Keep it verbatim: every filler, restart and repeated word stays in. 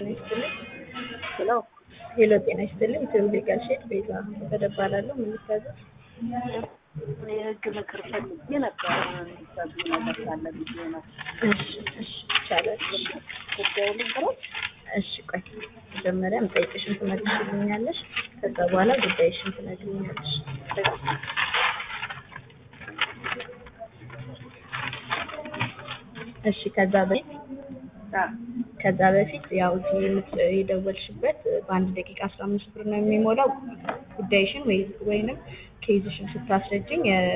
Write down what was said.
ይስጥልኝ ሄሎ ሄሎ ጤና ይስጥልኝ ቴዎሌጋል ሼት ቤዛ ተደባላለሁ ምን ልታዘዝ? የህግ ምክር ፈልጌ ነበር እንድታዙ ነገር ካለ ብዬ ነው። እሺ እሺ ይቻላል። ጉዳዩ ልንገሮች? እሺ ቆይ መጀመሪያ የምጠይቅሽን ትመልሽልኛለሽ ከዛ በኋላ ጉዳይሽን ትነግሪኛለሽ። እሺ ከዛ በፊት ከዛ በፊት ያው እዚህ የደወልሽበት በአንድ ደቂቃ አስራ አምስት ብር ነው የሚሞላው ጉዳይሽን ወይ ወይንም ኬዝሽን ስታስረጅኝ